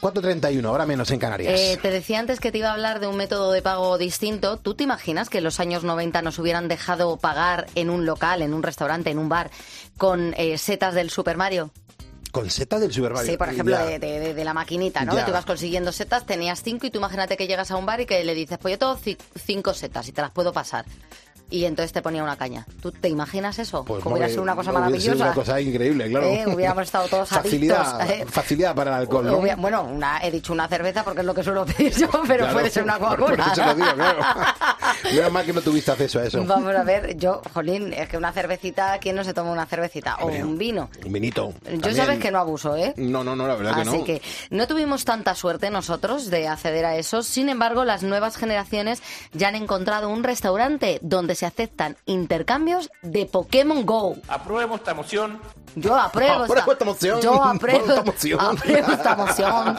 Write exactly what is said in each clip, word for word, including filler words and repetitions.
cuatro treinta y uno, ahora menos en Canarias. Eh, te decía antes que te iba a hablar de un método de pago distinto. ¿Tú te imaginas que en los años noventa nos hubieran dejado pagar en un local, en un restaurante, en un bar, con eh, setas del Super Mario? Con setas del Super Mario. Sí, por ejemplo, de, de, de la maquinita, ¿no? Ya. Que tú ibas consiguiendo setas, tenías cinco y tú imagínate que llegas a un bar y que le dices, pues yo tengo c- cinco setas y te las puedo pasar. Y entonces te ponía una caña. ¿Tú te imaginas eso? Pues que hubiera no, sido una cosa no, hubiera maravillosa. sido una cosa increíble, claro. Eh, hubiéramos estado todos facilidad, adictos. Eh. Facilidad para el alcohol, ¿no? Hubiera, bueno, una, he dicho una cerveza porque es lo que suelo pedir yo, pero Claro, puede ser una por- Coca-Cola. por eso lo digo, claro. Menos mal que no tuviste acceso a eso. Vamos a ver, yo, jolín, es que una cervecita, ¿quién no se toma una cervecita? O Hombre, un vino. Un vinito. Yo también. sabes que no abuso, ¿eh? No, no, no, la verdad que no. Así que no tuvimos tanta suerte nosotros de acceder a eso. Sin embargo, las nuevas generaciones ya han encontrado un restaurante donde se aceptan intercambios de Pokémon Go. Apruebo esta moción. Yo apruebo, Apruebo esta moción. Yo apruebo Esta moción. apruebo esta moción.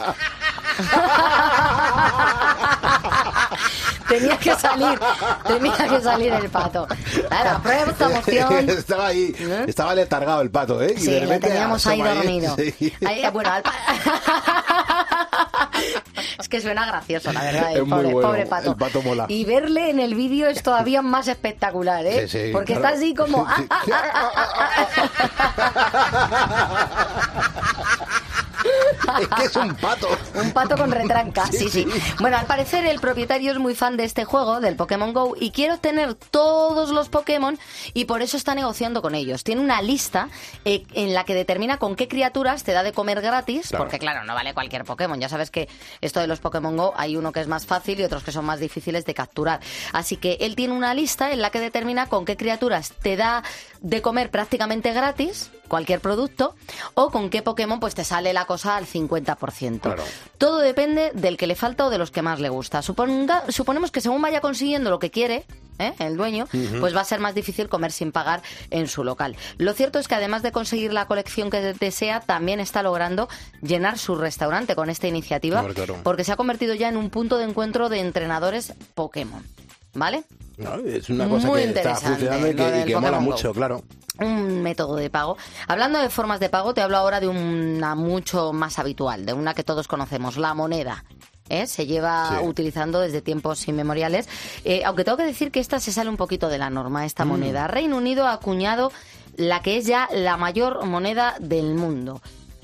Tenía que salir, tenía que salir el pato. Claro, apruebo esta moción. Estaba ahí, ¿Eh? estaba letargado el pato, ¿eh? Y Sí, de lo repente teníamos ahí asoma dormido. Sí. Ahí, bueno, al pa- es que suena gracioso, la verdad, el Es muy pobre, bueno, pobre pato. el pato mola. Y verle en el vídeo es todavía más espectacular, ¿eh? Sí, sí, porque claro. está así como... ah, ah, ah, ah, ah. Es que es un pato. Un pato con retranca, sí, sí, Sí, sí. Bueno, al parecer el propietario es muy fan de este juego, del Pokémon Go, y quiere obtener todos los Pokémon y por eso está negociando con ellos. Tiene una lista eh, en la que determina con qué criaturas te da de comer gratis, Claro. porque claro, no vale cualquier Pokémon. Ya sabes que esto de los Pokémon Go hay uno que es más fácil y otros que son más difíciles de capturar. Así que él tiene una lista en la que determina con qué criaturas te da de comer prácticamente gratis cualquier producto o con qué Pokémon pues te sale la cosa al cincuenta por ciento. Claro. Todo depende del que le falta o de los que más le gusta. Suponga, suponemos que según vaya consiguiendo lo que quiere, ¿eh? el dueño, uh-huh. pues va a ser más difícil comer sin pagar en su local. Lo cierto es que además de conseguir la colección que desea, también está logrando llenar su restaurante con esta iniciativa, Claro, claro. porque se ha convertido ya en un punto de encuentro de entrenadores Pokémon. ¿Vale? No, es una cosa Muy que está interesante, funcionando y lo que, y del que mola Pokémon Go. mucho, claro. Un método de pago. Hablando de formas de pago, te hablo ahora de una mucho más habitual, de una que todos conocemos, la moneda. ¿Eh? Se lleva Sí. utilizando desde tiempos inmemoriales, eh, aunque tengo que decir que esta se sale un poquito de la norma, esta Mm. moneda. Reino Unido ha acuñado la que es ya la mayor moneda del mundo.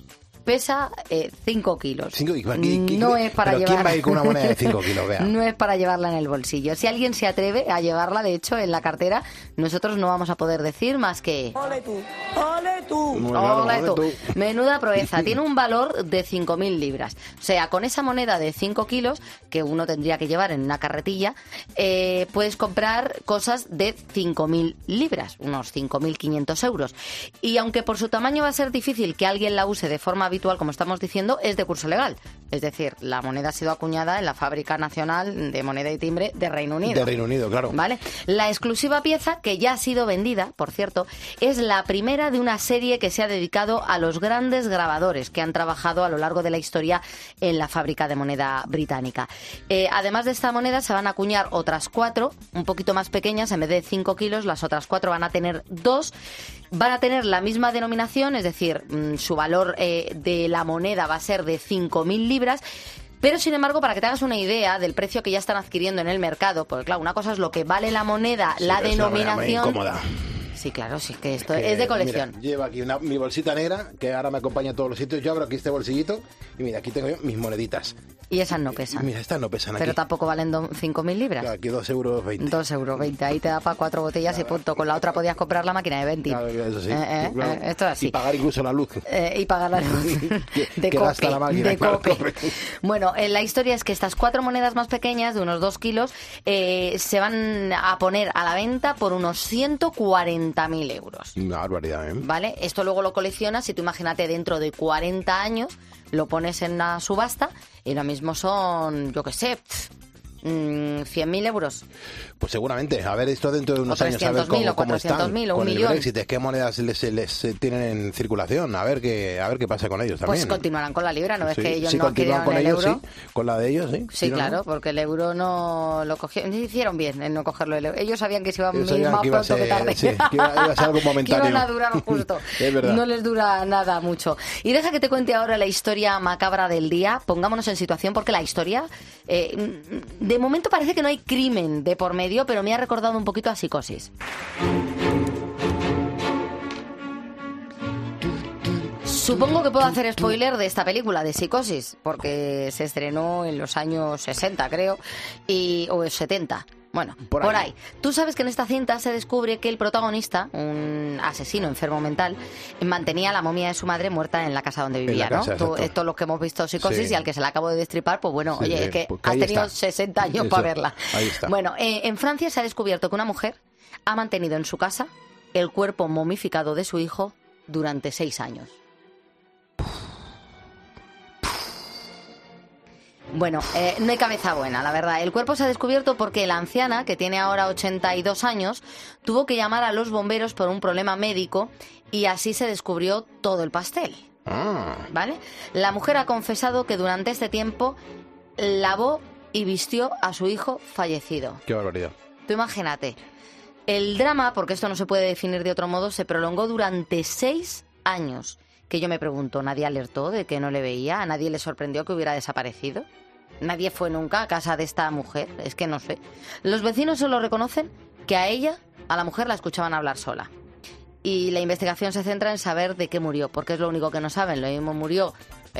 Pesa cinco kilos. Cinco- ¿qué- qué- no qué- es para pero llevar... ¿quién va a ir con una moneda de cinco kilos? Vea. No es para llevarla en el bolsillo. Si alguien se atreve a llevarla, de hecho, en la cartera, nosotros no vamos a poder decir más que... ¡Ole tú! ¡Ole tú! Muy claro, Hola, ole tú. tú. Menuda proeza. Tiene un valor de cinco mil libras. O sea, con esa moneda de cinco kilos, que uno tendría que llevar en una carretilla, eh, puedes comprar cosas de cinco mil libras, unos cinco mil quinientos euros. Y aunque por su tamaño va a ser difícil que alguien la use de forma habitual, como estamos diciendo, es de curso legal. Es decir, la moneda ha sido acuñada en la Fábrica Nacional de Moneda y Timbre de Reino Unido. De Reino Unido, claro. ¿Vale? La exclusiva pieza, que ya ha sido vendida, por cierto, es la primera de una serie que se ha dedicado a los grandes grabadores que han trabajado a lo largo de la historia en la fábrica de moneda británica. Eh, además de esta moneda, se van a acuñar otras cuatro, un poquito más pequeñas, en vez de cinco kilos, las otras cuatro van a tener dos. Van a tener la misma denominación, es decir, mmm, su valor eh, de la moneda va a ser de cinco mil libras. Pero, sin embargo, para que te hagas una idea del precio que ya están adquiriendo en el mercado, porque, claro, una cosa es lo que vale la moneda, Sí, la pero es una moneda muy denominación... incómoda. Sí, claro, sí, que esto Que, es de colección. Mira, llevo aquí una, mi bolsita negra, que ahora me acompaña a todos los sitios. Yo abro aquí este bolsillito y mira, aquí tengo yo mis moneditas. Y esas no pesan. Mira, estas no pesan aquí. Pero tampoco valen cinco mil libras. Claro, aquí dos euros veinte. Dos euros veinte. Ahí te da para cuatro botellas y punto. Con la otra podías comprar la máquina de veinte. Claro, eso sí. Eh, eh, Claro. eh, esto es así. Y pagar incluso la luz. Eh, y pagar la luz Que- de que cope, gasta la máquina, de claro, cope. correcto. Bueno, eh, la historia es que estas cuatro monedas más pequeñas, de unos dos kilos, eh, se van a poner a la venta por unos ciento cuarenta mil euros. Una barbaridad, ¿eh? ¿Vale? Esto luego lo coleccionas y tú imagínate dentro de cuarenta años lo pones en una subasta y ahora mismo son, yo qué sé, pff, Mm, ¿cien mil euros? Pues seguramente. A ver esto dentro de unos o años, a ver cómo, o cómo están mil, o un con millón. el Brexit, qué monedas les, les, les tienen en circulación, a ver qué a ver qué pasa con ellos también. Pues continuarán con la libra, ¿no? Sí, es que ellos sí, no continúan querían con el ellos, euro. Sí, con la de ellos, sí. Sí, ¿Sí, claro, no? porque el euro no lo cogieron. Hicieron bien en no cogerlo. El euro. Ellos sabían que se iban Ellos a ir sabían más que iba a pronto que ser- tarde. sí, que iba- iba a ser algo momentáneo. Que iban a durar justo. Es verdad. No les dura nada mucho. Y deja que te cuente ahora la historia macabra del día. Pongámonos en situación, porque la historia, eh, de momento parece que no hay crimen de por medio, pero me ha recordado un poquito a Psicosis. Supongo que puedo hacer spoiler de esta película, de Psicosis, porque se estrenó en los años sesenta, creo, y, o setenta. Bueno, Por por ahí. ahí. Tú sabes que en esta cinta se descubre que el protagonista, un asesino enfermo mental, mantenía la momia de su madre muerta en la casa donde vivía, la casa, ¿no? Tú, exacto. esto los que hemos visto Psicosis Sí. y al que se la acabo de destripar, pues bueno, Sí, oye, sí, es que pues has ahí tenido está. sesenta años Eso, para verla. ahí está. Bueno, eh, en Francia se ha descubierto que una mujer ha mantenido en su casa el cuerpo momificado de su hijo durante seis años. Bueno, eh, no hay cabeza buena, la verdad. El cuerpo se ha descubierto porque la anciana, que tiene ahora ochenta y dos años, tuvo que llamar a los bomberos por un problema médico y así se descubrió todo el pastel, Ah, ¿vale? La mujer ha confesado que durante este tiempo lavó y vistió a su hijo fallecido. qué barbaridad. Tú imagínate. El drama, porque esto no se puede definir de otro modo, se prolongó durante seis años. Que yo me pregunto, ¿nadie alertó de que no le veía? ¿A nadie le sorprendió que hubiera desaparecido? ¿Nadie fue nunca a casa de esta mujer? Es que no sé. Los vecinos solo reconocen que a ella, a la mujer, la escuchaban hablar sola. Y la investigación se centra en saber de qué murió, porque es lo único que no saben. Lo mismo murió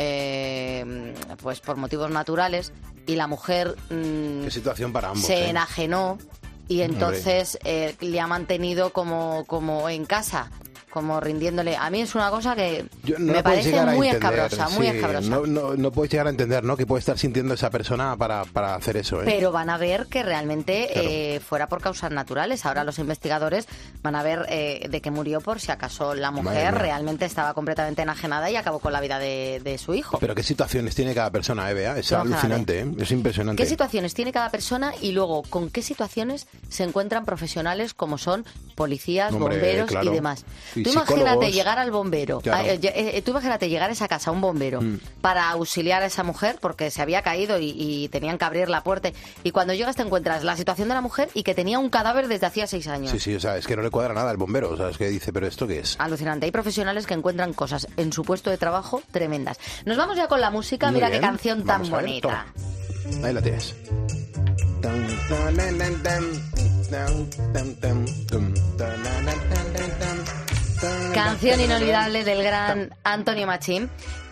eh, pues por motivos naturales y la mujer mm, Qué situación para ambos. se ¿eh? enajenó y entonces eh, le ha mantenido como, como en casa, como rindiéndole. A mí es una cosa que Yo- no me la puedes parece llegar a muy entender, escabrosa, muy sí, escabrosa. No, no, no puedes llegar a entender, ¿no? Que puede estar sintiendo esa persona para, para hacer eso, ¿eh? Pero van a ver que realmente Claro. eh, fuera por causas naturales. Ahora los investigadores van a ver eh, de qué murió por si acaso la Madre mujer mía. realmente estaba completamente enajenada y acabó con la vida de, de su hijo. Pero qué situaciones tiene cada persona, ¿eh, Bea? Es No, alucinante, ¿eh? Es impresionante. ¿Qué situaciones tiene cada persona y luego con qué situaciones se encuentran profesionales como son policías, Hombre, bomberos claro. y demás? Y Tú imagínate psicólogos. llegar al bombero, Claro. a- eh, eh, tú imagínate llegar a esa casa, un bombero, Mm. para auxiliar a esa mujer porque se había caído y, y tenían que abrir la puerta. Y cuando llegas te encuentras la situación de la mujer y que tenía un cadáver desde hacía seis años. Sí, sí, o sea, es que no le cuadra nada al bombero, o sea, es que dice, ¿pero esto qué es? Alucinante. Hay profesionales que encuentran cosas en su puesto de trabajo tremendas. Nos vamos ya con la música. Muy Mira bien. qué canción tan Vamos a ver, bonita. toma. Ahí la tienes. Tan, tan, tan, tan, tan, tan, tan, tum, tan, tan, tan, tan, tan, tan, Canción tan, inolvidable del gran Antonio Machín.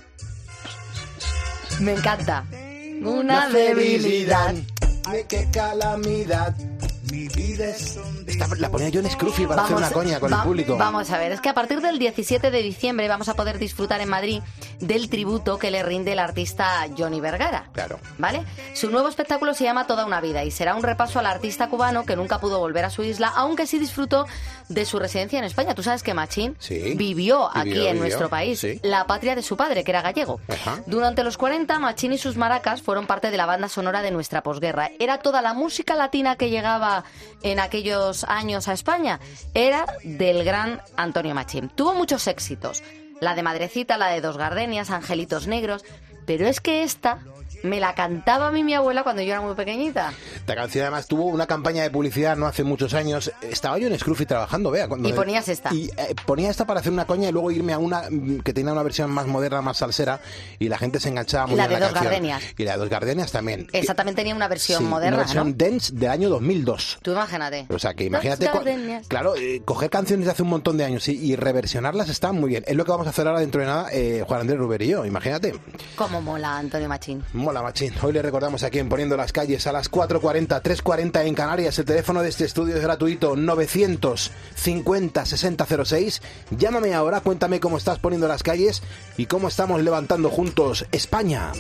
Me encanta. Una debilidad. Ay, qué calamidad. Esta la ponía yo en Scruffy para hacer una coña con va- el público. Vamos a ver, es que a partir del diecisiete de diciembre vamos a poder disfrutar en Madrid del tributo que le rinde el artista Johnny Vergara. Claro. ¿Vale? Su nuevo espectáculo se llama Toda una vida y será un repaso al artista cubano que nunca pudo volver a su isla, aunque sí disfrutó de su residencia en España. Tú sabes que Machín Sí. vivió aquí Vivió, en vivió, nuestro país, sí. la patria de su padre, que era gallego. Ajá. Durante los cuarenta, Machín y sus maracas fueron parte de la banda sonora de nuestra posguerra. Era toda la música latina que llegaba en aquellos años a España. Era del gran Antonio Machín. Tuvo muchos éxitos. La de Madrecita, la de Dos Gardenias, Angelitos Negros. Pero es que esta me la cantaba a mí mi abuela cuando yo era muy pequeñita. Esta canción además tuvo una campaña de publicidad no hace muchos años. Estaba yo en Scruffy trabajando, vea. Cuando Y ponías esta. Y eh, ponía esta para hacer una coña y luego irme a una mm, que tenía una versión más moderna, más salsera, y la gente se enganchaba muy La bien de a Dos canción. Gardenias. Y la de Dos Gardenias también. Exactamente, tenía una versión Sí, moderna, una versión ¿no? dance del año dos mil dos. Tú imagínate. O sea, que Dos imagínate, cu- Gardenias. claro, eh, coger canciones de hace un montón de años y, y reversionarlas está muy bien. Es lo que vamos a hacer ahora dentro de nada, eh, Juan Andrés Ruber y yo, imagínate. Cómo mola Antonio Machín. Mola, machín. Hoy le recordamos aquí en Poniendo las Calles a las cuatro cuarenta, tres cuarenta en Canarias. El teléfono de este estudio es gratuito, novecientos cincuenta sesenta cero seis. Llámame ahora, cuéntame cómo estás poniendo las calles y cómo estamos levantando juntos España.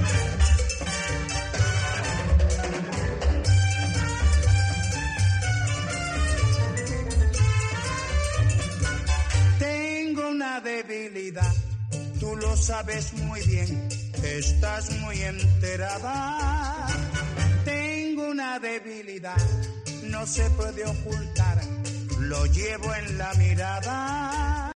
Tengo una debilidad, tú lo sabes muy bien, estás muy enterada. Tengo una debilidad, no se puede ocultar, lo llevo en la mirada.